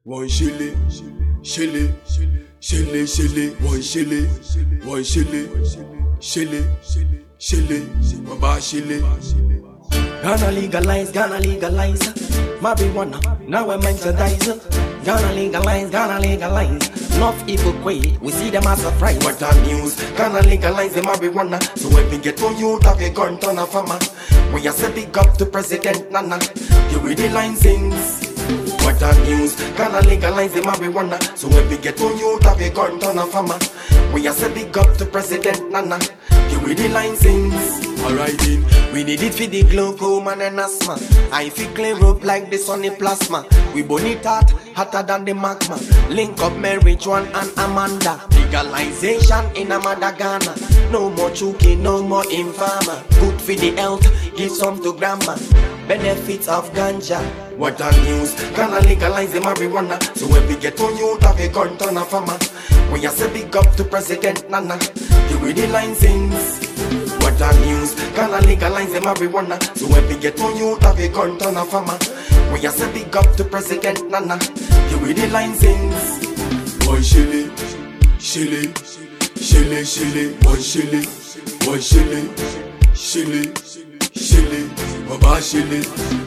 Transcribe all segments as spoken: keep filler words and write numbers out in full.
One shilly, shilly, shilly, shilly, one shilly, one shilly, shilly, shilly, baba shilly. Gonna legalize, gonna legalize marijuana, now we're meant to die. Gonna legalize, gonna legalize North evil quay, we see them as a fright. What a news, gonna legalize the marijuana. So when we get to you, have a gun turn a farmer. We are say big up to President Nana, you with the line sings. What a news, gonna legalize the marijuana. So when we get to you, have a gun turn a farmer. We are say big up to President Nana, you with the line sings. Alright then, we need it for the glaucoma and asthma. I feel clear up like the sunny plasma. We burn it hot, hotter than the magma. Link up Mary Joan and Amanda. Legalization in Amadagana. No more chuki, no more infama. Good for the health, give some to grandma. Benefits of ganja. What a news, gonna legalize the marijuana. So when we get to you, have a gun turn a farmer. We are say big up to President Nana, you with the line sings. What a news, gonna legalize the marijuana. So when we get to you, have a gun turn a farmer. We are say big up to President Nana, you with the line sings. One shilly, shilly, shilly, shilly, one shilly, one shilly, shilly, shilly, baba shilly.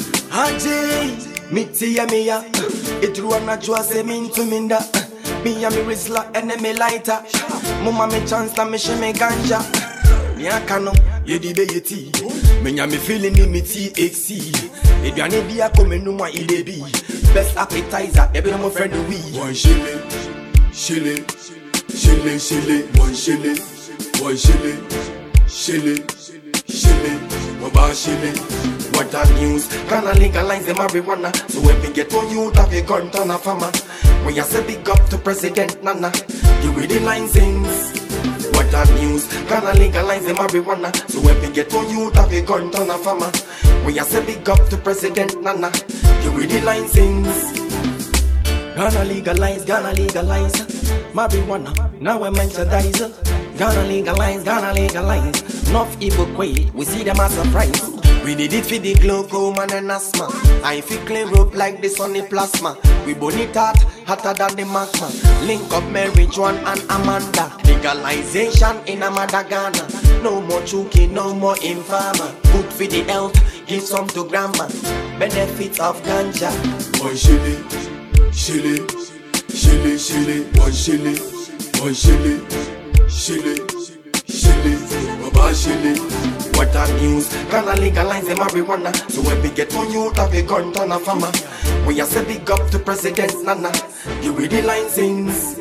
Haji, miti ya miya, itruwa na jua se mintu minda. Me ya mi rizla enemy lighter. Muma me chance na me sheme ganja. Me akano, ye di be yeti. Me nya me feeling ni me T X C. Eduane biya kome numa ilebi. Best appetizer, ebe no mo friend we. One shilly, shilly, shilly, shilly, one shilly, one shilly, shilly, shilly, baba shilly. What a news, gonna legalize the marijuana. So when we get to you, have a gun turn a farmer. We are say big up to President Nana, you with the line sings. What a news, gonna legalize the marijuana. So when we get to you, have a gun turn a farmer. We are say big up to President Nana, you with the line sings. Gonna legalize, gonna legalize marijuana, now we're meant to die. Gonna legalize, gonna legalize North evil quay, we see them as a fright. We need it for the glaucoma and asthma. I feel clear up like the sunny plasma. We burn it hot, hotter than the magma. Link up Mary Joan and Amanda. Legalization in Amadagana. No more chuki, no more infama. Good for the health, give some to grandma. Benefits of ganja. One shilly, shilly, shilly, shilly, one shilly, one shilly, shilly, shilly, baba shilly. What a news, gonna legalize the marijuana. So when we get to you, have a gun turn a farmer. We are say big up to President Nana, you with the line sings.